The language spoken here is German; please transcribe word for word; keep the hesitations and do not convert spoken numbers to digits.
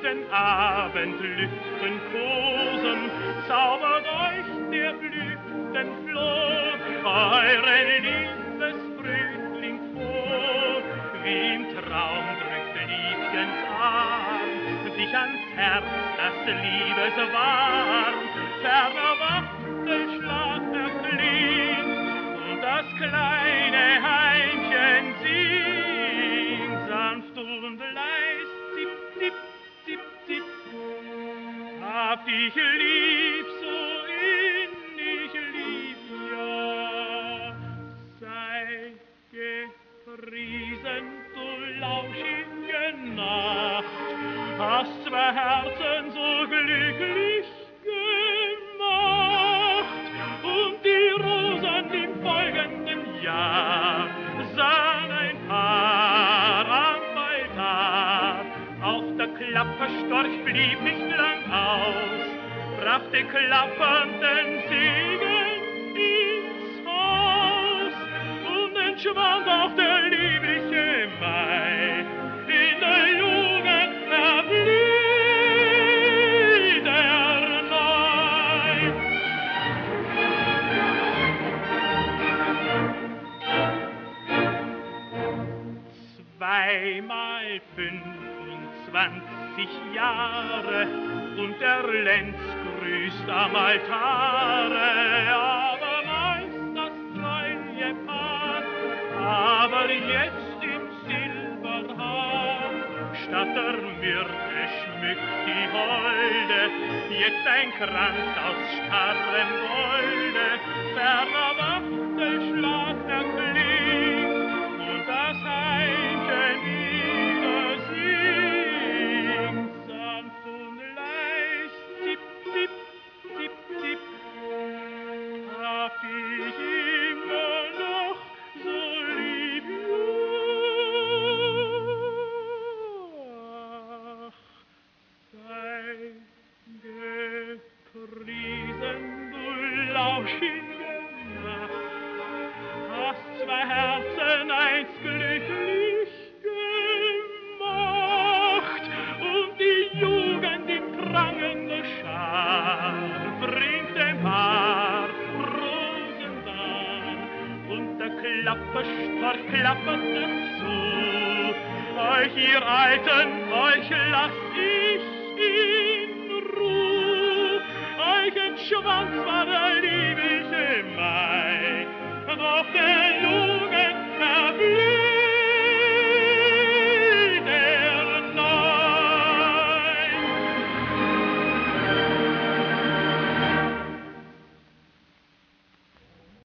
heiligen Abendlüften kosen, zaubert euch der Blütenfloh euren Liebesbrütling vor. Wie im Traum drückt Liebchens Arm sich ans Herz, das Liebeswarm, ferner Wachtelschlag erklingt und das kleine Heimchen singt sanft und leis, zip, zip, zip, zip. Hab dich lieb, so innig lieb, ja, sei gepriesen, du lauschige Nacht, hast zwei Herzen so glücklich gemacht, und die Rosen im folgenden Jahr sang ein Paar am Altar. Auch der Klapperstorch blieb nicht lang aus, brachte klappernden Segen ins Haus, und entschwand auch der liebliche Mai in der Jugend erblüht erneut. Zweimal fünfundzwanzig Jahre und der Lenz grüßt am Altare, abermals das treue Paar, aber jetzt im Silberhaar, statt der Myrte schmückt die Holde, jetzt ein Kranz aus starrem Golde, ferner Wachtelschlag erklingt und das Heimchen wieder singt, sanft und leis, zip, zip, zip, zip. Hab dich immer noch so lieb, ach, sei gepriesen, du lauschige Nacht, hast zwei Herzen einst glücklich gemacht, und die Jugend in prangender Schar bringt dem Paar Rosen dar, und der Klapperstorch klappert dazu. Euch ihr Alten, euch lasst